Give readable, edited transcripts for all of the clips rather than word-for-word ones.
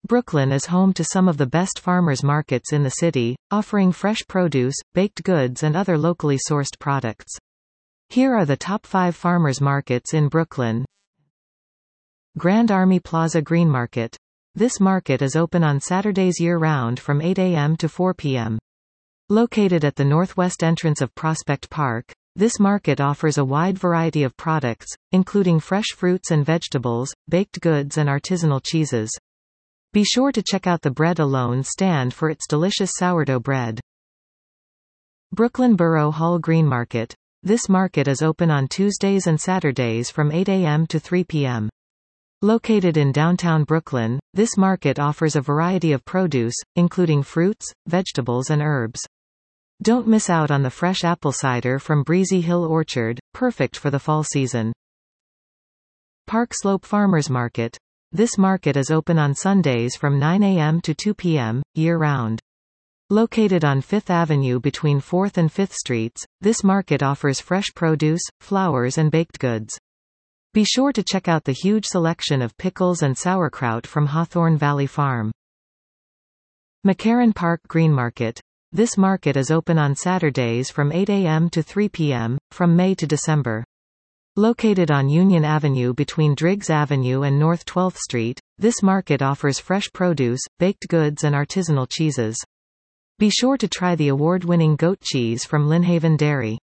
Brooklyn is home to some of the best farmers markets in the city, offering fresh produce, baked goods and other locally sourced products. Here are the top 5 farmers markets in Brooklyn. Grand Army Plaza Green Market. This market is open on Saturdays year-round from 8 a.m. to 4 p.m. Located at the northwest entrance of Prospect Park, this market offers a wide variety of products, including fresh fruits and vegetables, baked goods and artisanal cheeses. Be sure to check out the Bread Alone stand for its delicious sourdough bread. Brooklyn Borough Hall Green Market. This market is open on Tuesdays and Saturdays from 8 a.m. to 3 p.m. Located in downtown Brooklyn, this market offers a variety of produce, including fruits, vegetables and herbs. Don't miss out on the fresh apple cider from Breezy Hill Orchard, perfect for the fall season. Park Slope Farmers Market. This market is open on Sundays from 9 a.m. to 2 p.m., year-round. Located on 5th Avenue between 4th and 5th Streets, this market offers fresh produce, flowers and baked goods. Be sure to check out the huge selection of pickles and sauerkraut from Hawthorne Valley Farm. McCarran Park Green Market. This market is open on Saturdays from 8 a.m. to 3 p.m., from May to December. Located on Union Avenue between Driggs Avenue and North 12th Street, this market offers fresh produce, baked goods and artisanal cheeses. Be sure to try the award-winning goat cheese from Lynnhaven Dairy.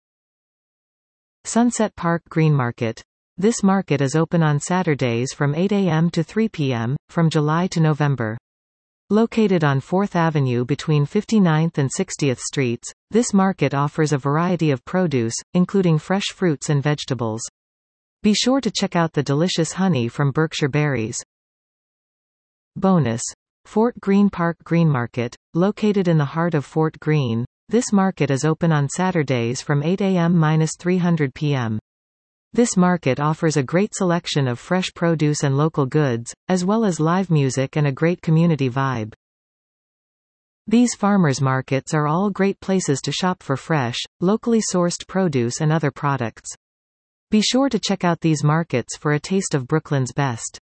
Sunset Park Green Market. This market is open on Saturdays from 8 a.m. to 3 p.m., from July to November. Located on 4th Avenue between 59th and 60th Streets, this market offers a variety of produce, including fresh fruits and vegetables. Be sure to check out the delicious honey from Berkshire Berries. Bonus. Fort Greene Park Green Market. Located in the heart of Fort Greene, this market is open on Saturdays from 8 a.m.-300 p.m. This market offers a great selection of fresh produce and local goods, as well as live music and a great community vibe. These farmers markets are all great places to shop for fresh, locally sourced produce and other products. Be sure to check out these markets for a taste of Brooklyn's best.